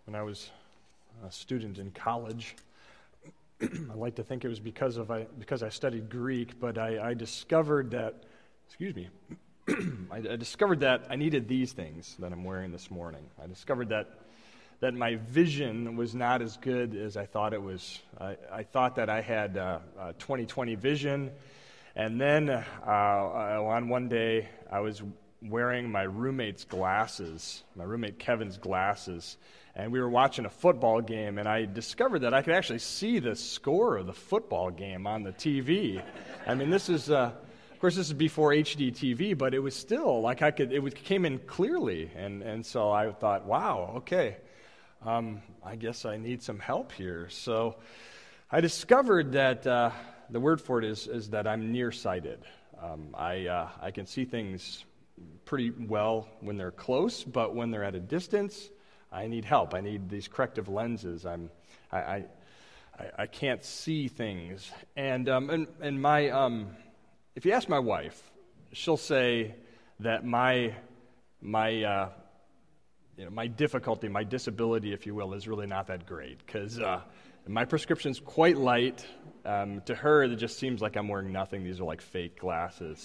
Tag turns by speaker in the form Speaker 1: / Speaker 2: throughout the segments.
Speaker 1: when I was a student in college. I like to think it was because I studied Greek, but I discovered that, I discovered that I needed these things that I'm wearing this morning. I discovered that my vision was not as good as I thought it was. I thought that I had 20/20 vision, and then on one day I was wearing my roommate's glasses, my roommate Kevin's glasses, and we were watching a football game, and I discovered that I could actually see the score of the football game on the TV. I mean, this is, of course, this is before HD TV, but it was still like it came in clearly, and so I thought, wow, okay, I guess I need some help here. So I discovered that the word for it is that I'm nearsighted. I can see things pretty well when they're close, but when they're at a distance, I need help. I need these corrective lenses. I can't see things, and my if you ask my wife, she'll say that my difficulty, my disability, if you will, is really not that great because my prescription's quite light. To her, it just seems like I'm wearing nothing. These are like fake glasses,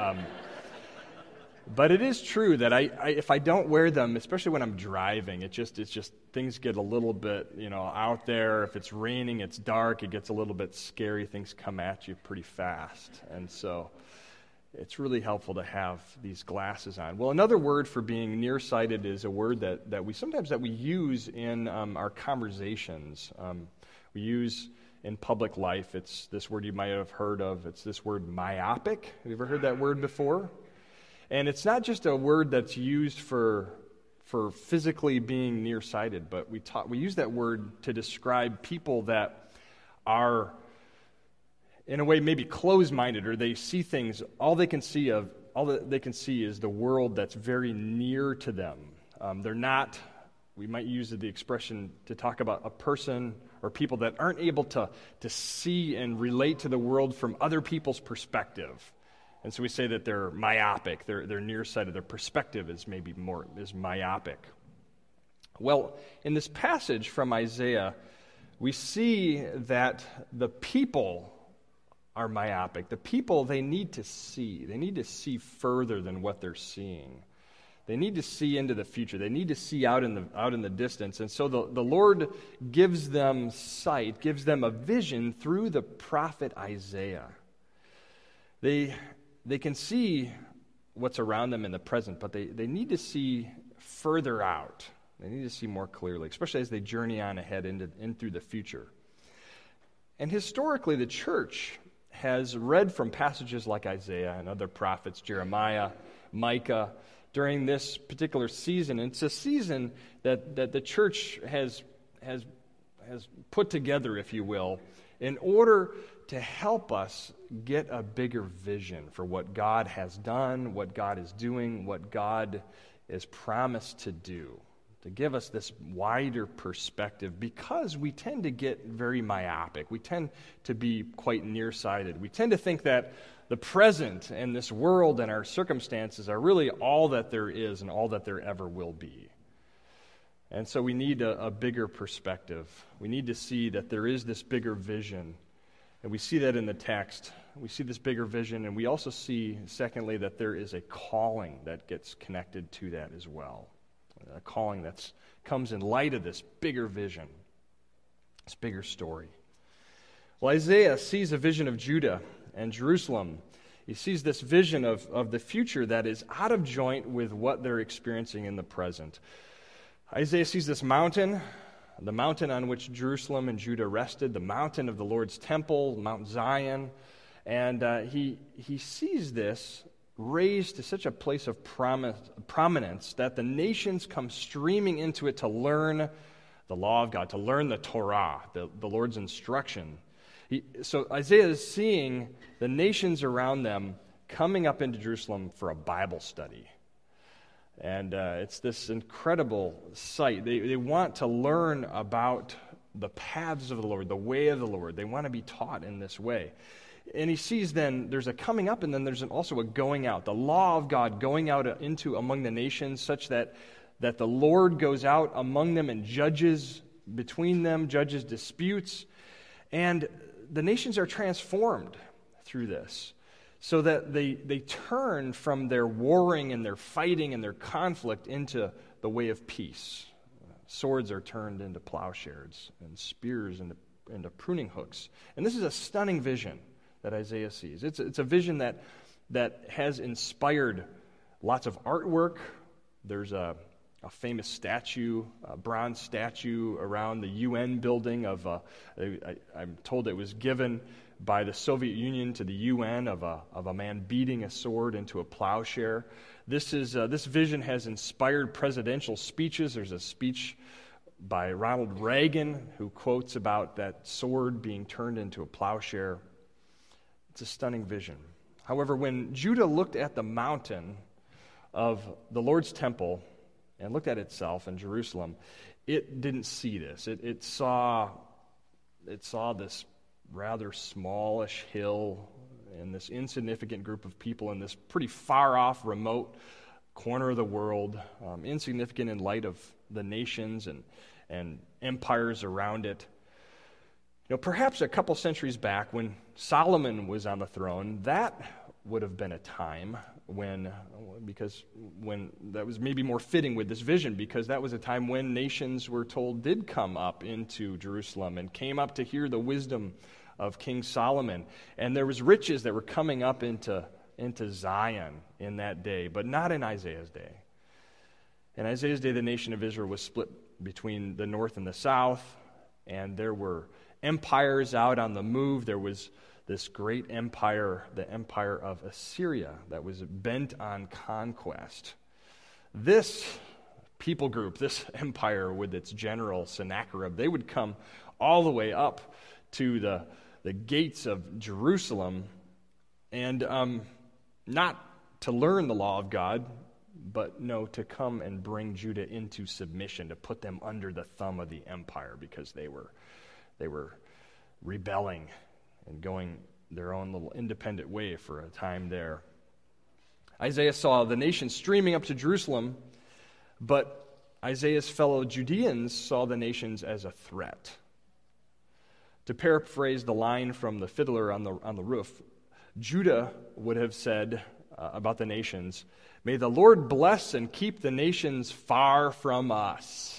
Speaker 1: But it is true that if I don't wear them, especially when I'm driving, it's just things get a little bit, out there. If it's raining, it's dark, it gets a little bit scary. Things come at you pretty fast. And so it's really helpful to have these glasses on. Well, another word for being nearsighted is a word that we use in our conversations. We use in public life. It's this word you might have heard of. It's this word myopic. Have you ever heard that word before? And it's not just a word that's used for physically being nearsighted, but we use that word to describe people that are, in a way, maybe closed-minded, or they see things. All that they can see is the world that's very near to them. They're not. We might use the expression to talk about a person or people that aren't able to see and relate to the world from other people's perspective. And so we say that they're myopic, they're nearsighted, their perspective is myopic. Well, in this passage from Isaiah, we see that the people are myopic. The people, they need to see. They need to see further than what they're seeing. They need to see into the future. They need to see out in the distance. And so the Lord gives them sight, gives them a vision through the prophet Isaiah. They can see what's around them in the present, but they need to see further out. They need to see more clearly, especially as they journey on ahead in through the future. And historically, the church has read from passages like Isaiah and other prophets, Jeremiah, Micah, during this particular season. And it's a season that the church has put together, if you will, in order to help us get a bigger vision for what God has done, what God is doing, what God is promised to do, to give us this wider perspective, because we tend to get very myopic. We tend to be quite nearsighted. We tend to think that the present and this world and our circumstances are really all that there is and all that there ever will be. And so we need a bigger perspective. We need to see that there is this bigger vision. And we see that in the text. We see this bigger vision, and we also see, secondly, that there is a calling that gets connected to that as well. A calling that comes in light of this bigger vision, this bigger story. Well, Isaiah sees a vision of Judah and Jerusalem. He sees this vision of the future that is out of joint with what they're experiencing in the present. Isaiah sees this mountain, the mountain on which Jerusalem and Judah rested, the mountain of the Lord's temple, Mount Zion, and he sees this raised to such a place of prominence that the nations come streaming into it to learn the law of God, to learn the Torah, the Lord's instruction. So Isaiah is seeing the nations around them coming up into Jerusalem for a Bible study. And it's this incredible sight. They want to learn about the paths of the Lord, the way of the Lord. They want to be taught in this way. And he sees then there's a coming up, and then there's also a going out, the law of God going out into among the nations, such that that the Lord goes out among them and judges between them, judges disputes, and the nations are transformed through this, so that they turn from their warring and their fighting and their conflict into the way of peace. Swords are turned into plowshares and spears into pruning hooks. And this is a stunning vision that Isaiah sees. It's a vision that has inspired lots of artwork. There's a famous statue, a bronze statue around the UN building I'm told it was given by the Soviet Union to the UN of a man beating a sword into a plowshare. This vision has inspired presidential speeches. There's a speech by Ronald Reagan who quotes about that sword being turned into a plowshare. It's a stunning vision. However, when Judah looked at the mountain of the Lord's temple and looked at itself in Jerusalem, it didn't see this. It saw this rather smallish hill and this insignificant group of people in this pretty far-off, remote corner of the world, insignificant in light of the nations and empires around it. Perhaps a couple centuries back when Solomon was on the throne, that would have been a time when that was maybe more fitting with this vision, because that was a time when nations, we're told, did come up into Jerusalem and came up to hear the wisdom of King Solomon. And there was riches that were coming up into Zion in that day, but not in Isaiah's day. In Isaiah's day, the nation of Israel was split between the north and the south, and there were empires out on the move. There was this great empire, the empire of Assyria, that was bent on conquest. This people group, this empire with its general Sennacherib, they would come all the way up to the gates of Jerusalem, and not to learn the law of God, but to come and bring Judah into submission, to put them under the thumb of the empire, because they were rebelling and going their own little independent way for a time there. Isaiah saw the nation streaming up to Jerusalem, but Isaiah's fellow Judeans saw the nations as a threat. To paraphrase the line from the fiddler on the roof, Judah would have said about the nations, "May the Lord bless and keep the nations far from us."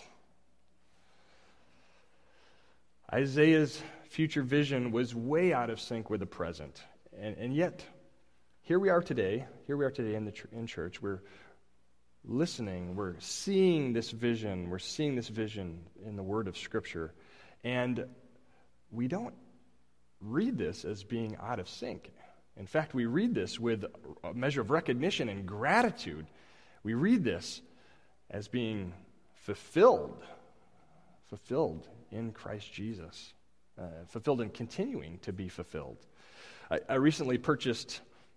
Speaker 1: Isaiah's future vision was way out of sync with the present. And yet, here we are today in church. We're listening, we're seeing this vision in the Word of Scripture. And we don't read this as being out of sync. In fact, we read this with a measure of recognition and gratitude. We read this as being fulfilled in Christ Jesus, fulfilled and continuing to be fulfilled. I recently purchased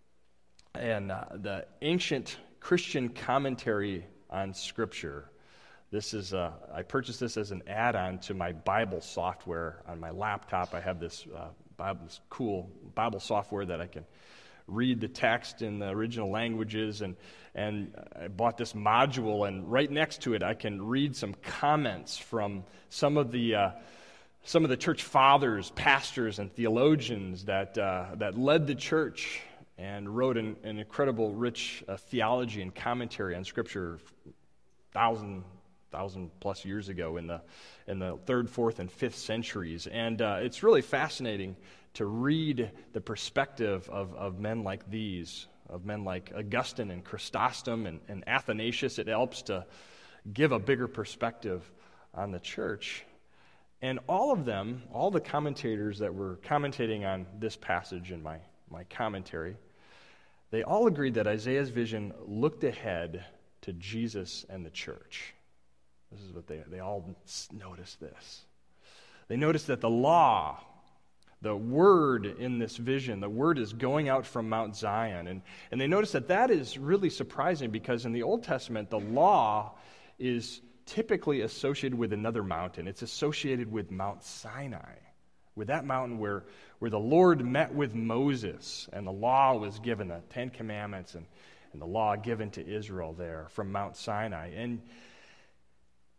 Speaker 1: the Ancient Christian Commentary on Scripture. I purchased this as an add-on to my Bible software on my laptop. I have this cool Bible software that I can read the text in the original languages, and I bought this module, and right next to it I can read some comments from some of the church fathers, pastors, and theologians that led the church and wrote an incredible, rich theology and commentary on Scripture 1,000 plus years ago in the 3rd, 4th, and 5th centuries. And it's really fascinating to read the perspective of men like these, of men like Augustine and Chrysostom and Athanasius. It helps to give a bigger perspective on the church. And all of them, all the commentators that were commentating on this passage in my commentary, they all agreed that Isaiah's vision looked ahead to Jesus and the church. This is what they all noticed this. They noticed that the law, the word in this vision, the word is going out from Mount Zion. And they noticed that is really surprising, because in the Old Testament, the law is typically associated with another mountain. It's associated with Mount Sinai, with that mountain where the Lord met with Moses, and the law was given, the 10 Commandments and the law given to Israel there from Mount Sinai.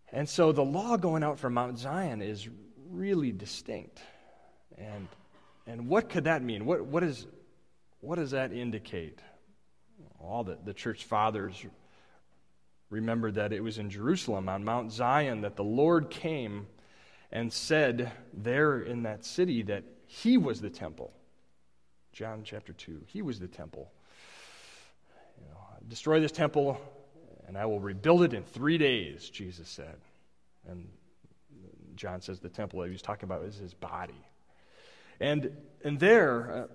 Speaker 1: And so the law going out from Mount Zion is really distinct. And what could that mean? What does that indicate? All the church fathers remembered that it was in Jerusalem, on Mount Zion, that the Lord came and said there in that city that he was the temple. John chapter 2, he was the temple. Destroy this temple, and I will rebuild it in 3 days, Jesus said. And John says the temple that he was talking about is his body. And there,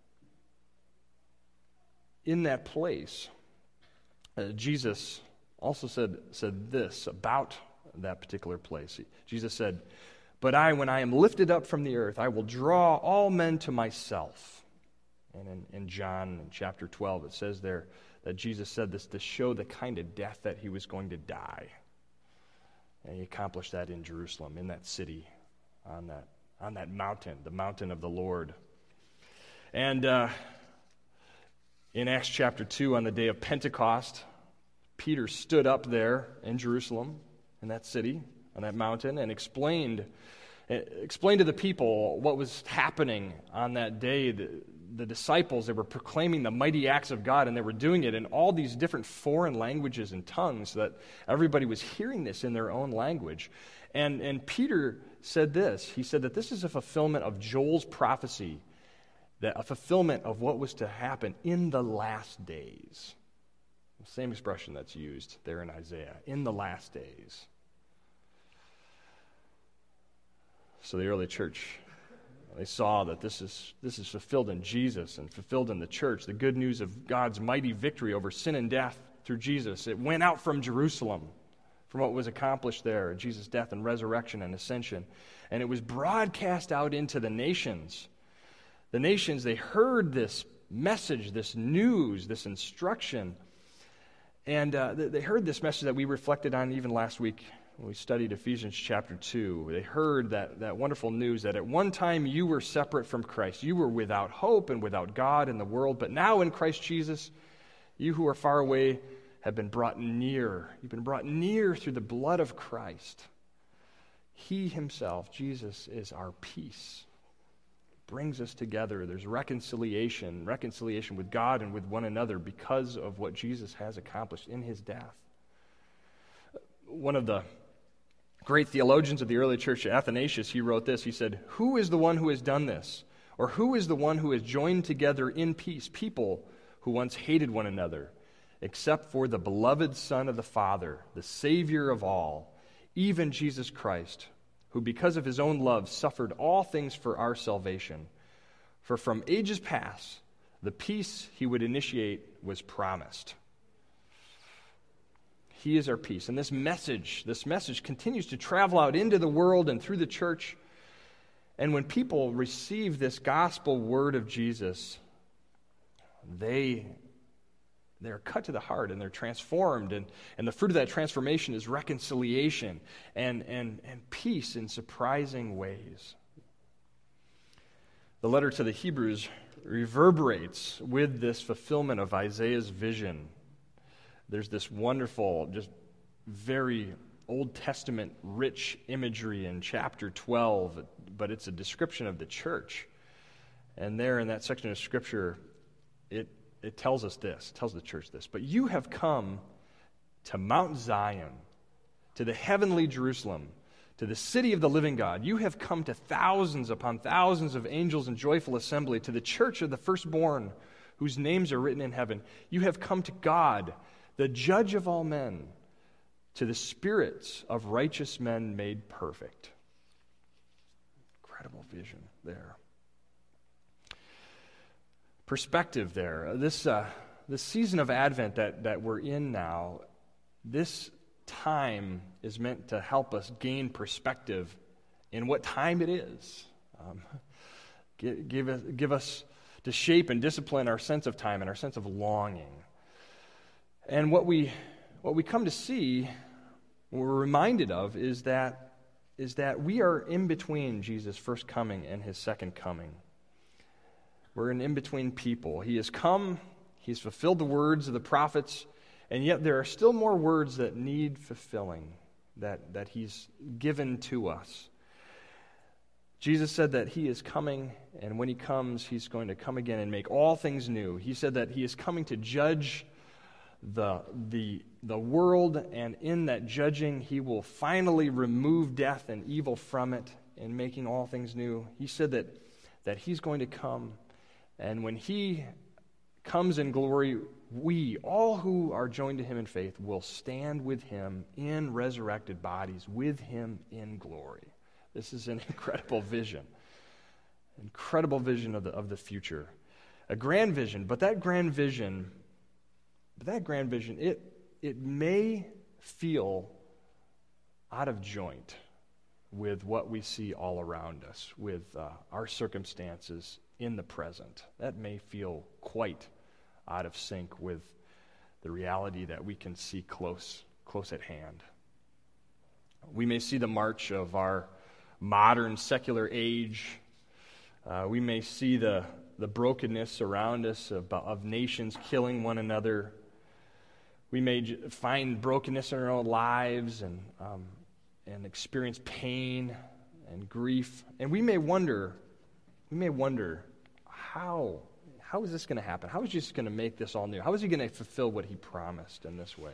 Speaker 1: in that place, Jesus also said this about that particular place. Jesus said, "But when I am lifted up from the earth, I will draw all men to myself." And in John chapter 12, it says there that Jesus said this to show the kind of death that he was going to die. And he accomplished that in Jerusalem, in that city, on that mountain, the mountain of the Lord. And in Acts chapter 2, on the day of Pentecost, Peter stood up there in Jerusalem, in that city, on that mountain, and explained to the people what was happening on that day. The disciples, they were proclaiming the mighty acts of God, and they were doing it in all these different foreign languages and tongues, so that everybody was hearing this in their own language. And Peter said this. He said that this is a fulfillment of Joel's prophecy, that a fulfillment of what was to happen in the last days. The same expression that's used there in Isaiah, in the last days. So the early church, they saw that this is fulfilled in Jesus and fulfilled in the church. The good news of God's mighty victory over sin and death through Jesus. It went out from Jerusalem, from what was accomplished there, Jesus' death and resurrection and ascension. And it was broadcast out into the nations. The nations, they heard this message, this news, this instruction. And they heard this message that we reflected on even last week when we studied Ephesians chapter 2. They heard that wonderful news that at one time you were separate from Christ. You were without hope and without God in the world. But now in Christ Jesus, you who are far away have been brought near. You've been brought near through the blood of Christ. He himself, Jesus, is our peace. Brings us together. There's reconciliation with God and with one another because of what Jesus has accomplished in his death. One of the great theologians of the early church, Athanasius, he wrote this. He said, "Who is the one who has done this? Or who is the one who has joined together in peace people who once hated one another, except for the beloved Son of the Father, the Savior of all, even Jesus Christ, who because of his own love suffered all things for our salvation. For from ages past, the peace he would initiate was promised." He is our peace. And this message continues to travel out into the world and through the church. And when people receive this gospel word of Jesus, they're cut to the heart and they're transformed. And the fruit of that transformation is reconciliation and peace in surprising ways. The letter to the Hebrews reverberates with this fulfillment of Isaiah's vision. There's this wonderful, just very Old Testament rich imagery in chapter 12, but it's a description of the church. And there in that section of Scripture, it tells us this, tells the church this. "But you have come to Mount Zion, to the heavenly Jerusalem, to the city of the living God. You have come to thousands upon thousands of angels in joyful assembly, to the church of the firstborn, whose names are written in heaven. You have come to God, the judge of all men, to the spirits of righteous men made perfect." Incredible vision there. Perspective there. This season of Advent that we're in now, this time is meant to help us gain perspective in what time it is. Give us to shape and discipline our sense of time and our sense of longing. And what we come to see, what we're reminded of, is that we are in between Jesus' first coming and his second coming. We're an in-between people. He has come, he's fulfilled the words of the prophets, and yet there are still more words that need fulfilling. that he's given to us. Jesus said that he is coming, and when he comes, he's going to come again and make all things new. He said that he is coming to judge the world, and in that judging, he will finally remove death and evil from it and making all things new. He said that he's going to come, and when he comes in glory, we, all who are joined to him in faith, will stand with him in resurrected bodies, with him in glory. This is an incredible vision of the future. A grand vision, but that grand vision, it may feel out of joint with what we see all around us, with our circumstances in the present. That may feel quite out of sync with the reality that we can see close at hand. We may see the march of our modern secular age. We may see the brokenness around us of nations killing one another. We may find brokenness in our own lives and experience pain and grief. And we may wonder how is this going to happen? How is Jesus going to make this all new? How is he going to fulfill what he promised in this way?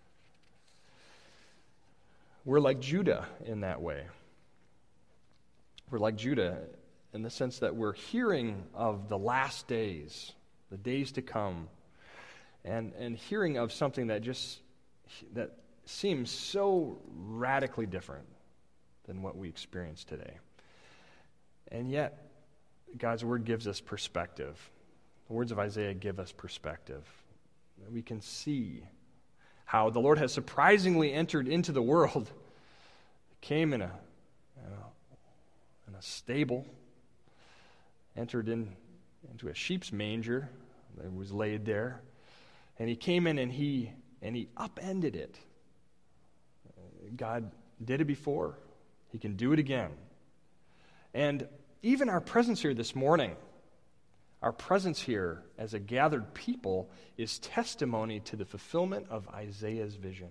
Speaker 1: We're like Judah in that way. We're like Judah in the sense that we're hearing of the last days, the days to come, and hearing of something that seems so radically different than what we experience today. And yet, God's word gives us perspective. The words of Isaiah give us perspective. We can see how the Lord has surprisingly entered into the world. He came in a stable, entered into a sheep's manger that was laid there, and he came in and he upended it. God did it before. He can do it again. And even our presence here this morning, our presence here as a gathered people is testimony to the fulfillment of Isaiah's vision.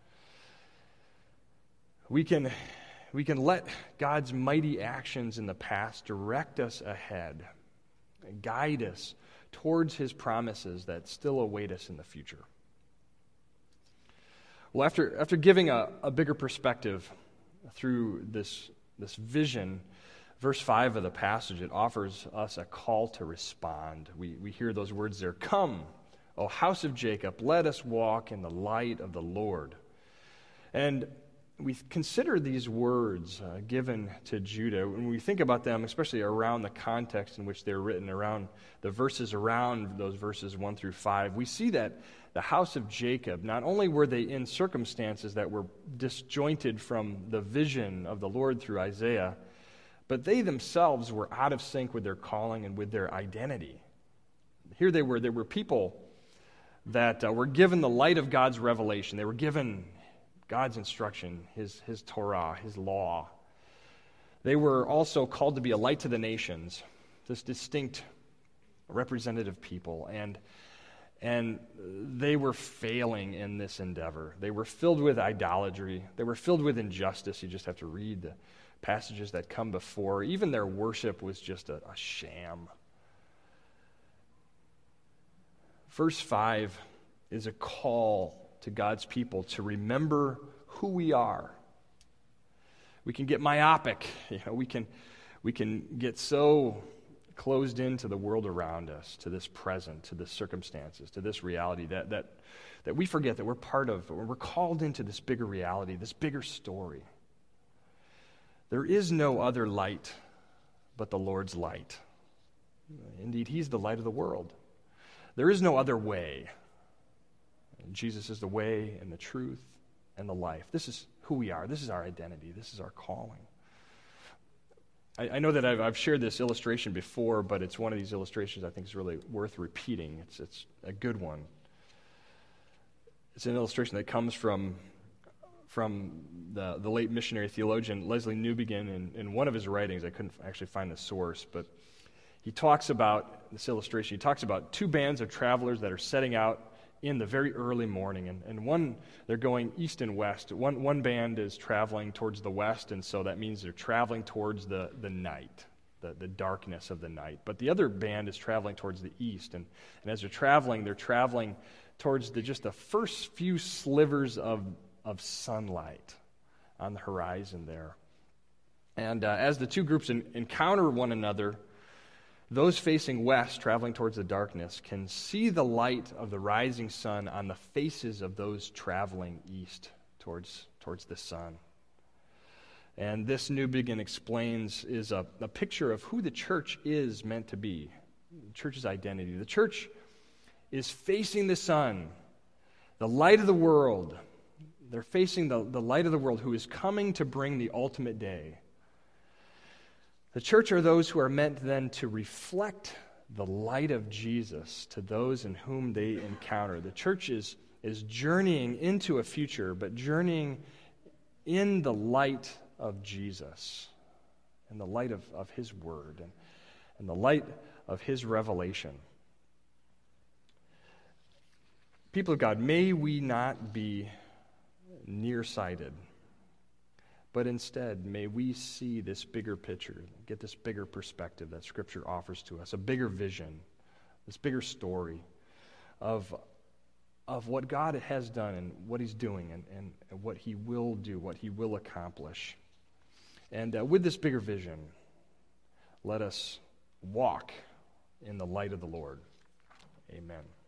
Speaker 1: We can let God's mighty actions in the past direct us ahead, guide us towards his promises that still await us in the future. Well, after giving a bigger perspective through this vision, verse 5 of the passage, it offers us a call to respond. We hear those words there, "Come, O house of Jacob, let us walk in the light of the Lord." And we consider these words given to Judah, when we think about them, especially around the context in which they're written, around the verses around those verses 1 through 5, we see that the house of Jacob, not only were they in circumstances that were disjointed from the vision of the Lord through Isaiah, but they themselves were out of sync with their calling and with their identity. Here they were people that were given the light of God's revelation. They were given God's instruction, his Torah, his law. They were also called to be a light to the nations, this distinct representative people, and they were failing in this endeavor. They were filled with idolatry. They were filled with injustice. You just have to read the passages that come before. Even their worship was just a sham. Verse 5 is a call to God's people to remember who we are. We can get myopic. We can get so closed into the world around us, to this present, to the circumstances, to this reality that we forget that we're part of, we're called into this bigger reality, this bigger story. There is no other light but the Lord's light. Indeed, he's the light of the world. There is no other way. Jesus is the way and the truth and the life. This is who we are. This is our identity. This is our calling. I know that I've shared this illustration before, but it's one of these illustrations I think is really worth repeating. It's a good one. It's an illustration that comes from the late missionary theologian Leslie Newbegin in one of his writings. I couldn't actually find the source, but he talks about this illustration. He talks about two bands of travelers that are setting out in the very early morning. And one, they're going east and west. One band is traveling towards the west, and so that means they're traveling towards the night, the darkness of the night. But the other band is traveling towards the east. And as they're traveling towards just the first few slivers of sunlight on the horizon there. And as the two groups encounter one another, those facing west, traveling towards the darkness, can see the light of the rising sun on the faces of those traveling east towards the sun. And this New Begin Explains is a picture of who the church is meant to be, the church's identity. The church is facing the sun, the light of the world. They're facing the light of the world who is coming to bring the ultimate day. The church are those who are meant then to reflect the light of Jesus to those in whom they encounter. The church is journeying into a future, but journeying in the light of Jesus, and the light of His Word, and the light of His revelation. People of God, may we not be nearsighted, but instead, may we see this bigger picture, get this bigger perspective that Scripture offers to us, a bigger vision, this bigger story of what God has done and what He's doing and what He will do, what He will accomplish. And with this bigger vision, let us walk in the light of the Lord. Amen.